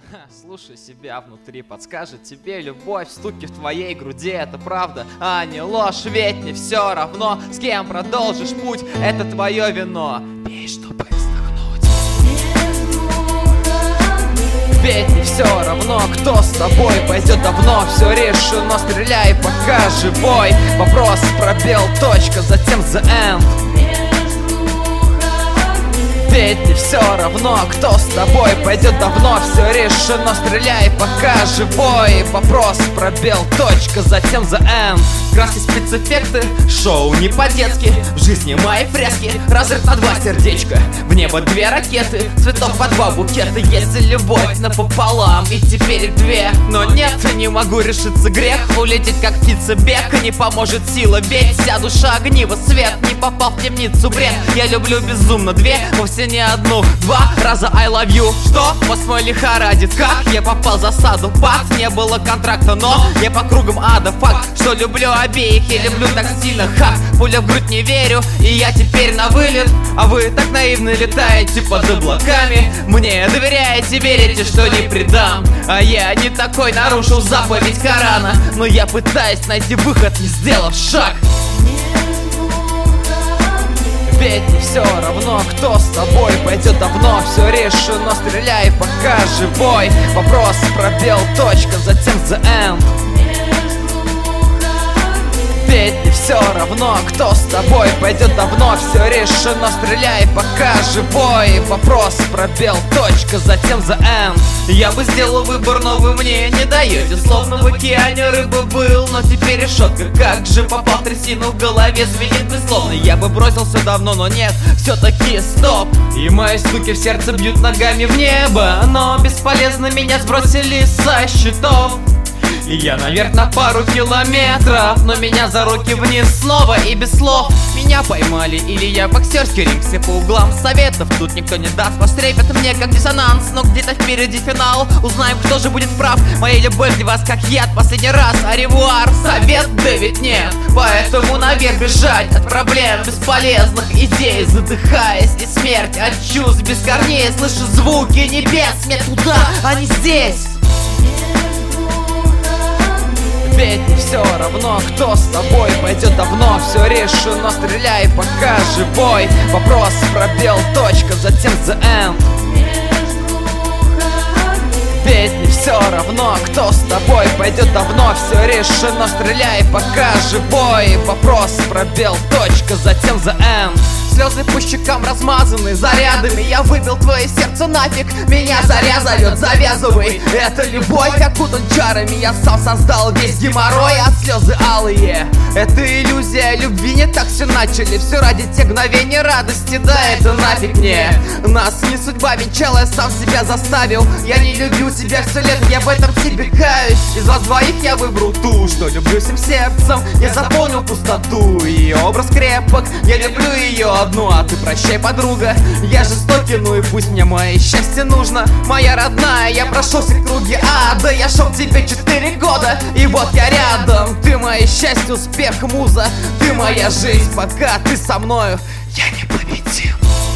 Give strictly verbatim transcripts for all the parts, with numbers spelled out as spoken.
Слушай себя внутри, подскажет тебе любовь. Стуки в твоей груди, это правда, а не ложь. Ведь не все равно, с кем продолжишь путь. Это твое вино, пей, чтобы вздохнуть. Ведь не все равно, кто с тобой пойдет, давно все решено. Стреляй, пока живой. Вопрос, пробел, точка, затем the end. Ведь не все равно, кто с тобой пойдет, давно все решено. Стреляй, пока живой. Вопрос, пробел, точка, затем the end. Краски, спецэффекты, шоу не по-детски. В жизни мои фрески, разрыв на два сердечка. В небо две ракеты, цветов по два букета. Если любовь напополам и теперь их две. Но нет, не могу решиться, грех улететь как птица бег. Не поможет сила, ведь вся душа огниво свет. Не попал в темницу бред, я люблю безумно две, вовсе не одну, два раза I love you. Что? Мозг мой лихорадит, как я попал в засаду. Пад, не было контракта, но я по кругам ада. Факт, что люблю обеих и люблю так сильно. Ха, пуля в грудь, не верю, и я теперь на вылет. А вы так наивно летаете под облаками. Мне доверяете, верите, что не предам. А я не такой, нарушил заповедь Корана. Но я пытаюсь найти выход, не сделав шаг. Ведь не все равно, кто с тобой пойдет, давно все решено. Стреляй, пока живой. Вопрос, пробел, точка, затем the end. Ведь не все равно, кто с тобой пойдет, давно все решено. Стреляй, пока живой. Вопрос, пробел, точка, затем the end. Я бы сделал выбор, но вы мне не даете. Словно в океане рыба был, но теперь решетка. Как же попал в трясину, в голове звенит безусловно. Я бы бросился давно, но нет, все-таки стоп. И мои стуки в сердце бьют ногами в небо. Но бесполезно, меня сбросили со счетов. И я наверх на пару километров, но меня за руки вниз снова и без слов. Меня поймали, или я боксерский ринг, все по углам советов, тут никто не даст. Пострепят мне как диссонанс, но где-то впереди финал. Узнаем, кто же будет прав. Моя любовь для вас как яд, последний раз, аревуар. Совет, да ведь нет, поэтому наверх бежать от проблем бесполезных идей. Задыхаясь и смерть от чувств без корней. Слышу звуки небес, мне туда, а не здесь. Ведь не все равно, кто с тобой пойдет, давно все решено. Стреляй, пока живой. Вопрос, пробел, точка, затем the end. Ведь не все равно, кто с тобой пойдет, давно все решено. Стреляй, пока живой. Вопрос, пробел, точка, затем the end. Слезы по щекам размазаны зарядами. Я выбил твое сердце нафиг, меня заря зовет, завязывай. Это любовь, окутан чарами. Я сам создал весь геморрой, а слезы алые. Это иллюзия любви, не так все начали. Все ради тех мгновений радости, да это нафиг мне. Нас не судьба венчала, я сам себя заставил. Я не люблю тебя все лето, я в этом тебе каюсь. Из вас двоих я выбрал ту, что люблю всем сердцем. Я заполнил пустоту, и образ крепок. Я люблю ее одну, а ты прощай, подруга. Я жестокий, ну и пусть мне мое счастье нужно. Моя родная, я прошел все круги ада. Я шел к тебе четыре года, и вот я рядом. Ты мое счастье, успех, муза. Ты моя жизнь, пока ты со мною, я не победил.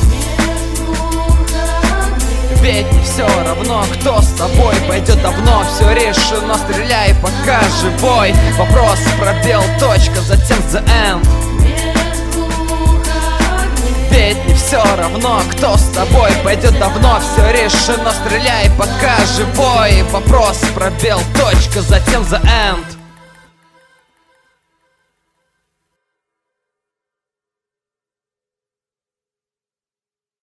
Ведь не все равно, кто с тобой пойдет, давно все решено. Стреляй, пока живой. Вопрос, пробел, точка, затем the end. Ведь не все равно, кто с тобой пойдет, давно все решено. Стреляй, пока живой. Вопрос, пробел, точка, затем the end.